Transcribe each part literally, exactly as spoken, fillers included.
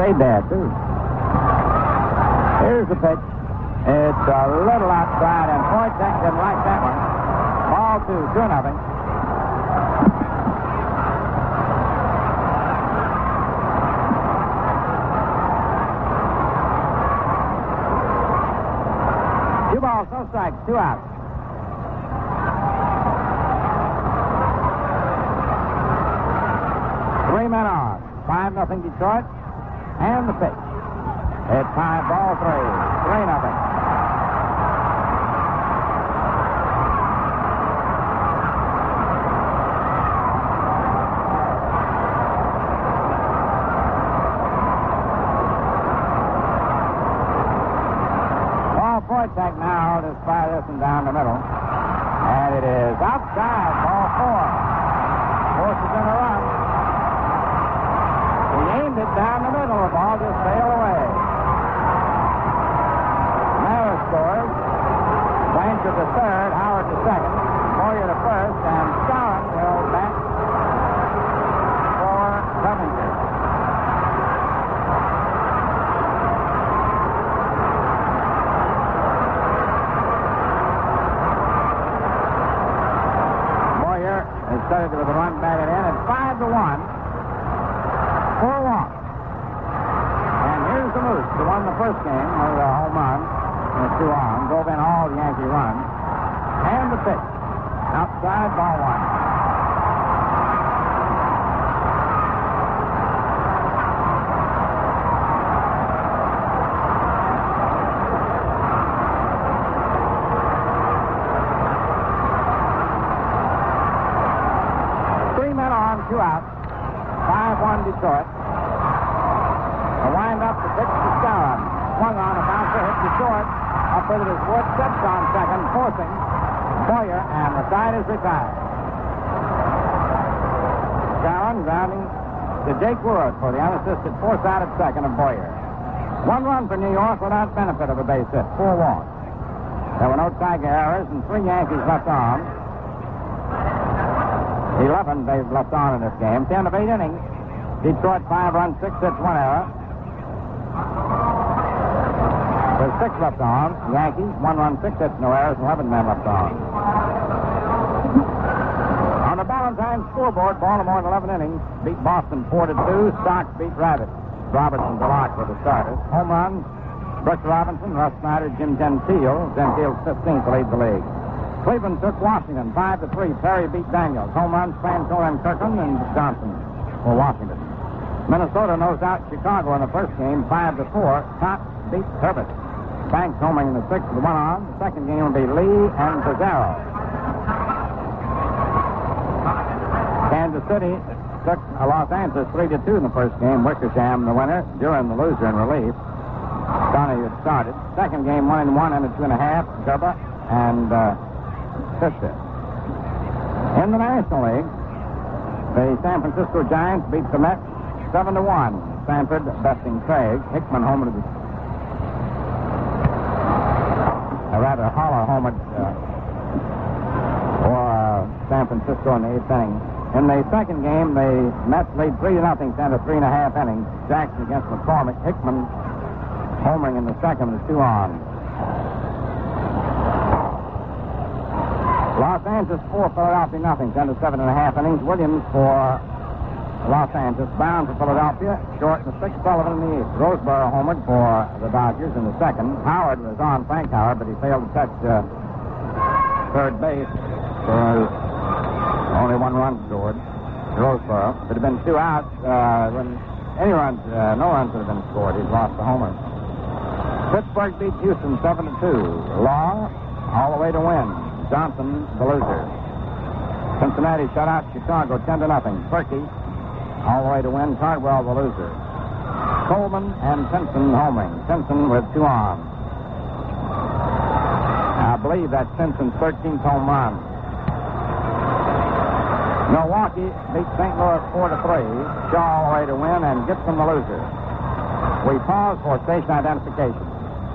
stayed there, too. Here's the pitch. It's a little outside, and Foytek didn't like that one. Ball two, two nothing. Two balls, no strikes, two outs. Three men on. Five nothing Detroit. And the pitch. It's high, ball three. Three nothing. Paul Foytek now to fire this one down the middle. And it is outside, ball four. Forces in a run. He aimed it down the middle. The ball just sailed away. Mara scores. Blanchard to third. Howard to second. Moyer to first. And Skowron will bat for Covington. Moyer is started with a run batted in at five to one. Four walks. And here's the Moose, who won the first game with a home run and two on. Drove in all the Yankee runs. And the pitch. Outside, ball one. Three men on, two outs. five one Detroit. A wind-up to pitch to Skowron. Swung on, a bouncer hit to short. Up with it is Wood. Steps on second, forcing Moyer, and the side is retired. Skowron grounding to Jake Wood for the unassisted force out at second of Boyer. One run for New York without benefit of a base hit. Four walks. There were no Tiger errors and three Yankees left on. Eleven they've left on in this game. Ten of eight innings. Detroit five runs, six hits, one error. There's six left on. Yankees one run, six hits, no errors, eleven men left on. On the Ballantyne scoreboard, Baltimore in eleven innings beat Boston four to two. Sox beat Rabbit. Robertson, DeLocke were the starters. Home runs: Brooks Robinson, Russ Snyder, Jim Gentile. Gentile's fifteenth to lead the league. Cleveland took Washington five to three. Perry beat Daniels. Home runs: Francois and Kirkland and Johnson for Washington. Minnesota knows out Chicago in the first game five to four. Top beat Herbert. Banks homing in the sixth with one on. The second game will be Lee and Pizarro. Kansas City took Los Angeles three to two in the first game. Wickersham the winner. Duran the loser in relief. Donahue had started. Second game one and one and a two and a half. Gerba and uh, Fister. In the National League, the San Francisco Giants beat the Mets seven to one. Sanford besting Craig. Hickman homered the a rather hollow homered uh, for uh, San Francisco in the eighth inning. In the second game, the Mets lead three to nothing, sent a three and a half innings. Jackson against McCormick. Hickman homering in the second with two on. Los Angeles four, Philadelphia nothing, sent a seven and a half innings. Williams for Los Angeles, bound for Philadelphia, short in the sixth, Sullivan in the eighth. Roseboro homered for the Dodgers in the second. Howard was on, Frank Howard, but he failed to touch uh, third base for only one run scored. Roseboro. If it had been two outs, uh, when any runs, uh, no runs would have been scored. He's lost the homer. Pittsburgh beat Houston seven to two. Long all the way to win. Johnson the loser. Cincinnati shut out Chicago ten to nothing. Perky all the way to win. Cardwell the loser. Coleman and Simpson homering. Simpson with two on. I believe that's Simpson's thirteenth home run. Milwaukee beat Saint Louis four to three. Shaw all the way to win, and Gibson the loser. We pause for station identification.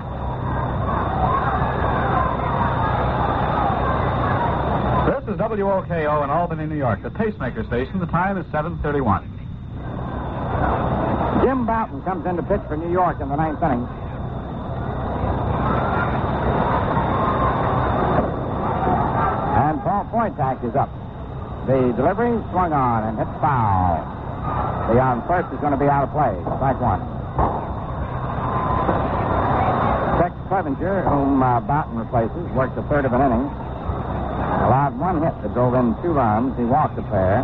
This is W O K O in Albany, New York. The Pacemaker Station. The time is seven thirty-one. Jim Jim Bouton comes in to pitch for New York in the ninth inning. And Paul Foytak is up. The delivery swung on and hit foul. The on first is going to be out of play. Strike one. Tex Clevenger, whom uh, Bouton replaces, worked a third of an inning. Allowed one hit that drove in two runs. He walked a pair.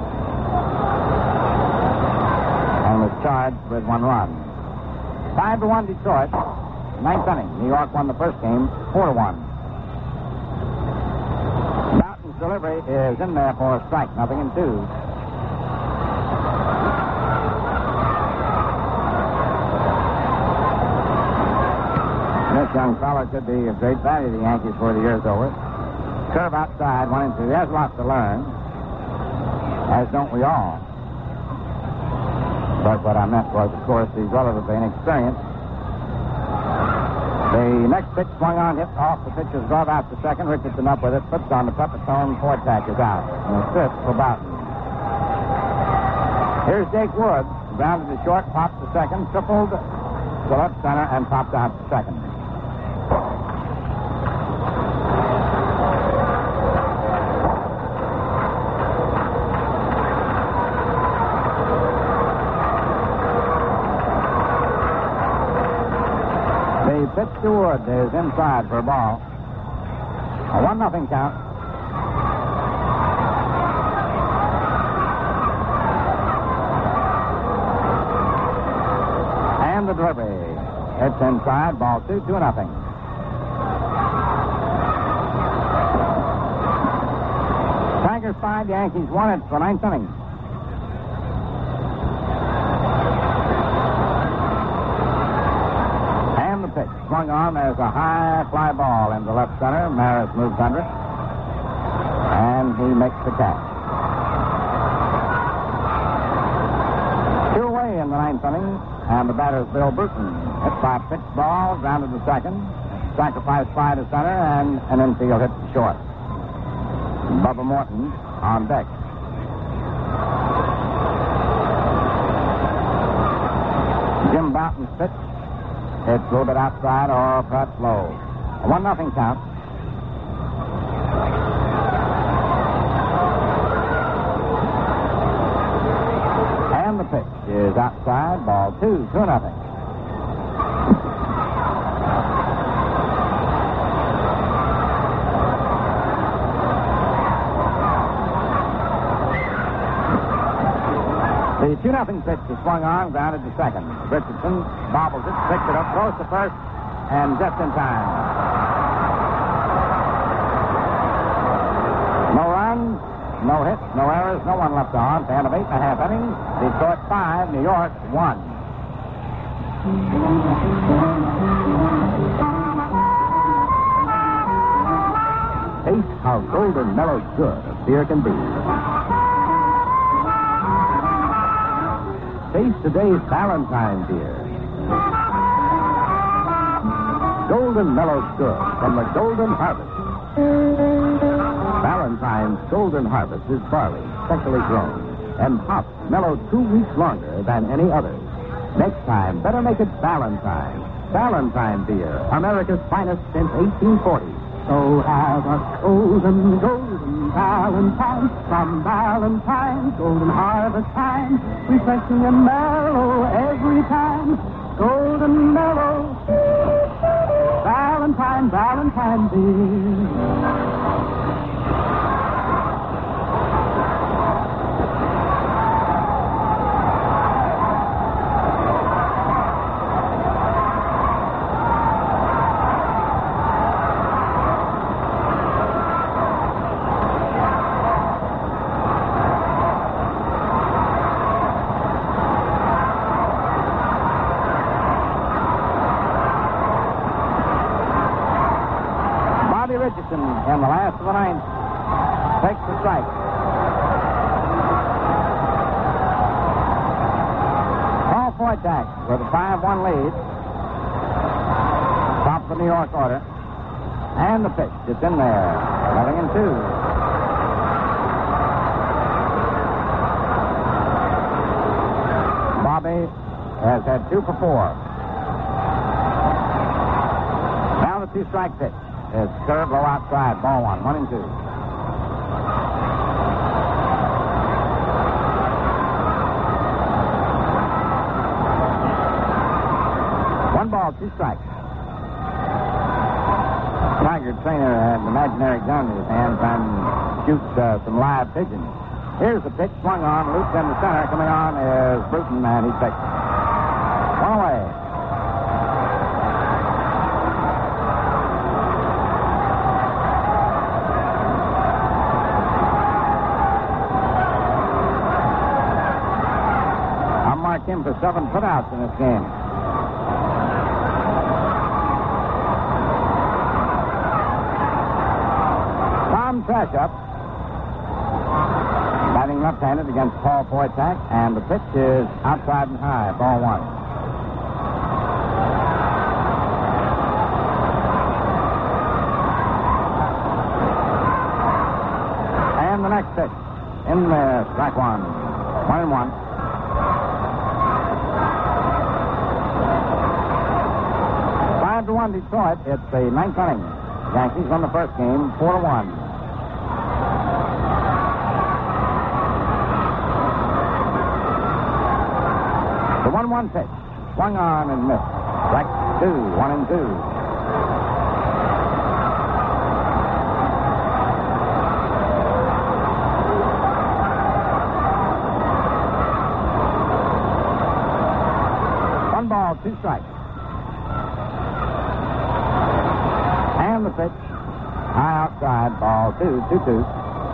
And was charged with one run. Five to one Detroit. Ninth inning. New York won the first game, four to one. Bouton's delivery is in there for a strike, nothing in two. This young fellow could be of great value to the Yankees before the year's over. Curve outside, one and two. He has lots to learn, as don't we all. But what I meant was, of course, he's relatively inexperienced. The next pitch swung on, hit off the pitcher's glove out to second. Richardson up with it, flips on the Pepperstone. Foytak is out. And a fifth for Bouton. Here's Jake Woods. Grounded to short, popped to second, tripled to left center, and popped out to second. The pitch to Wood is inside for a ball. A one nothing count. And the delivery. It's inside. Ball two, two nothing. Tigers five, Yankees one. It's the ninth inning. And the pitch swung on. There's a high fly ball into left center. Maris moves under it. And he makes the catch. Two away in the ninth inning. And the batter is Bill Bruton. Hit by a pitch ball, grounded to second. Sacrifice fly to center, and an infield hit to short. Bubba Morton on deck. Jim Bouton's pitch. It's a little bit outside or perhaps low. A one nothing count. And the pitch is outside. Ball two, two nothing. The two nothing pitch is swung on, grounded to second. Richardson bobbles it, picks it up, throws to first, and just in time. No runs, no hits, no errors, no one left on. The end of eight and a half innings. Detroit five, New York one. Taste how golden mellow good a beer can be. Taste today's Valentine beer. Golden mellow good from the Golden Harvest. Valentine's Golden Harvest is barley, specially grown, and hops mellowed two weeks longer than any other. Next time, better make it Valentine. Valentine beer, America's finest since eighteen forty. So have a golden, golden Valentine from Valentine's Golden Harvest time. Refreshing and mellow every time. Golden mellow. Valentine, Valentine beer. Richardson in the last of the ninth takes the strike. Paul Foytak with a five one lead. Top of the New York order. And the pitch. It's in there. Nothing in two. Bobby has had two for four. Now the two-strike pitch is curved low outside. Ball one. One and two. One ball, two strikes. Tiger trainer had an imaginary gun in his hand trying to shoot uh, some live pigeons. Here's the pitch swung on, loose in the center. Coming on is Bruton, and he takes one away. I'll mark him for seven putouts in this game. Tom Trashup, batting left-handed against Paul Poitak, and the pitch is outside and high, ball one. And the next pitch, in there, strike one, one and one. Five to one Detroit. It's the ninth inning. Yankees won the first game, four to one. The one-one pitch, swung on and missed. Strike two, one and two. One ball, two strikes. And the pitch, high outside, ball two, two, two.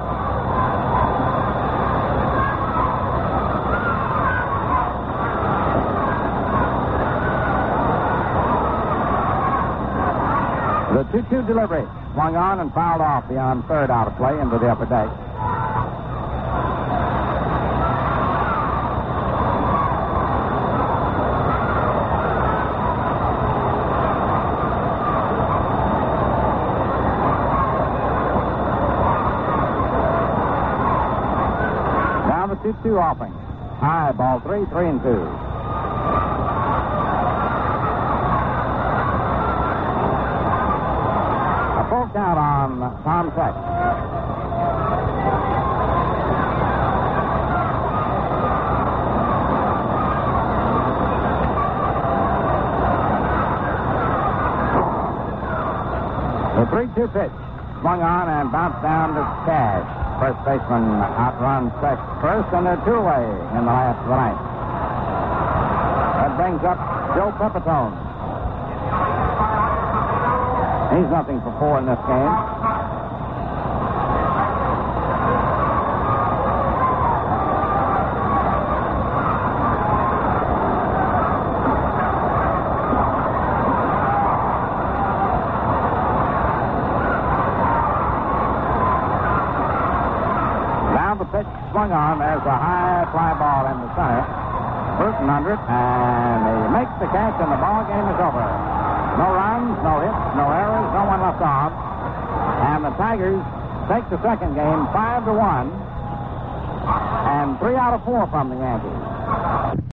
The two two delivery swung on and fouled off beyond third out of play into the upper deck. Now the two two offering. High, ball three, three and two. Full count on Tom Sex. The three two pitch swung on and bounced down to Cash. First baseman outruns Sex first, and they're two away in the last of the ninth. That brings up Joe Pepitone. He's nothing for four in this game. Now the pitch swung on. There's a high fly ball in the center. Bruton under it, and he makes the catch, and the ball game is over. No runs, no hits, no errors, no one left on. And the Tigers take the second game five to one, and three out of four from the Yankees.